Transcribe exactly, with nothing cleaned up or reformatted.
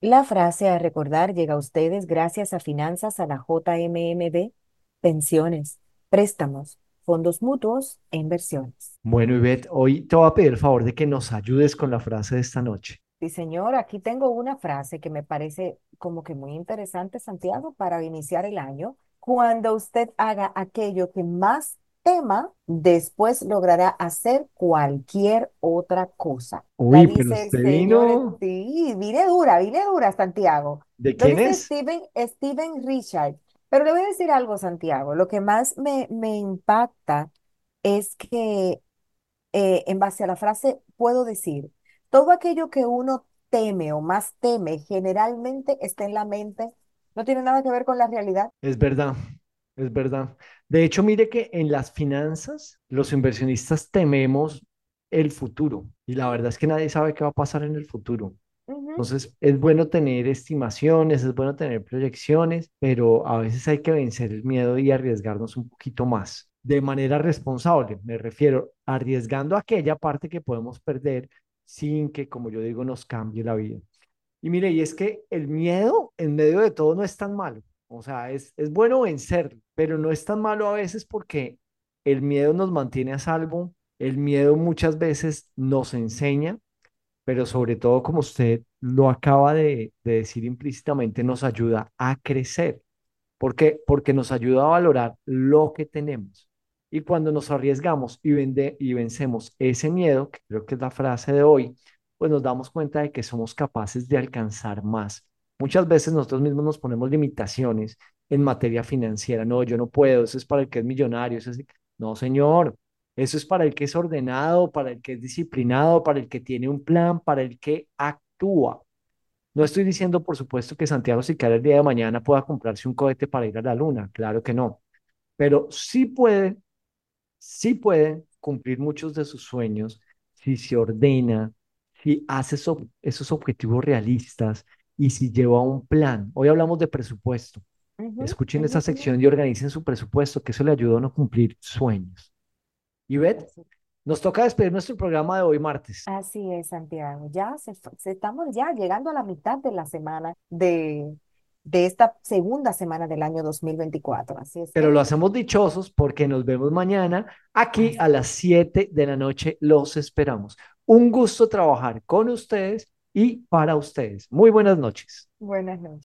La frase a recordar llega a ustedes gracias a Finanzas a la J M M B, pensiones, préstamos, fondos mutuos e inversiones. Bueno, Ivette, hoy te voy a pedir el favor de que nos ayudes con la frase de esta noche. Sí, señor, aquí tengo una frase que me parece como que muy interesante, Santiago, para iniciar el año. Cuando usted haga aquello que más tema, después logrará hacer cualquier otra cosa. La Uy, pero dice el usted señor, vino. sí, vine dura, vine dura, Santiago. ¿De Lo quién dice es? Steven, Steven Richard. Pero le voy a decir algo, Santiago. Lo que más me, me impacta es que eh, en base a la frase, puedo decir, todo aquello que uno teme o más teme generalmente está en la mente, no tiene nada que ver con la realidad. Es verdad, es verdad. De hecho, mire que en las finanzas los inversionistas tememos el futuro y la verdad es que nadie sabe qué va a pasar en el futuro. Ujú. Entonces, es bueno tener estimaciones, es bueno tener proyecciones, pero a veces hay que vencer el miedo y arriesgarnos un poquito más. De manera responsable, me refiero, arriesgando aquella parte que podemos perder sin que, como yo digo, nos cambie la vida. Y mire, y es que el miedo en medio de todo no es tan malo. O sea, es, es bueno vencerlo, pero no es tan malo a veces porque el miedo nos mantiene a salvo, el miedo muchas veces nos enseña, pero sobre todo, como usted lo acaba de, de decir implícitamente, nos ayuda a crecer. ¿Por qué? Porque nos ayuda a valorar lo que tenemos. Y cuando nos arriesgamos y, vende, y vencemos ese miedo, que creo que es la frase de hoy, pues nos damos cuenta de que somos capaces de alcanzar más. Muchas veces nosotros mismos nos ponemos limitaciones en materia financiera. No, yo no puedo, eso es para el que es millonario. Eso es... No, señor, eso es para el que es ordenado, para el que es disciplinado, para el que tiene un plan, para el que actúa. No estoy diciendo, por supuesto, que Santiago Sicara el día de mañana pueda comprarse un cohete para ir a la luna, claro que no, pero sí puede, sí puede cumplir muchos de sus sueños si se ordena, si hace esos, esos objetivos realistas y si lleva un plan. Hoy hablamos de presupuesto. Ujú, Escuchen ujú, esa ujú. sección y organicen su presupuesto, que eso le ayuda a uno a cumplir sueños. Y Beth, Así, nos toca despedir nuestro programa de hoy martes. así es, Santiago. Ya se, fa- se- estamos ya llegando a la mitad de la semana de, de esta segunda semana del año dos mil veinticuatro. Así es Pero lo que, hacemos dichosos porque nos vemos mañana aquí a así. las siete de la noche. Los esperamos. Un gusto trabajar con ustedes y para ustedes. Muy buenas noches. Buenas noches.